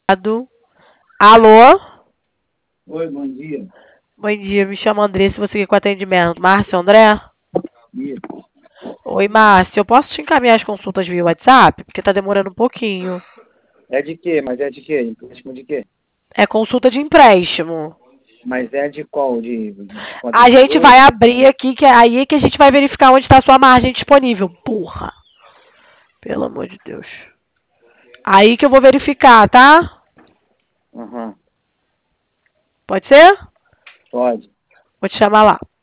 Alô? Oi, bom dia. Bom dia, me chamo Andressa, você aqui com atendimento. Márcio André? Isso. Oi, Márcio, eu posso te encaminhar as consultas via WhatsApp? Porque tá demorando um pouquinho. É de quê? Mas é de quê? Empréstimo de quê? É consulta de empréstimo. Mas é de qual? De conta A de gente vai jogo? abrir aqui, que é aí que a gente vai verificar onde está a sua margem disponível. Porra! Pelo amor de Deus. Aí que eu vou verificar, tá? Aham. Pode ser? Pode. Vou te chamar lá.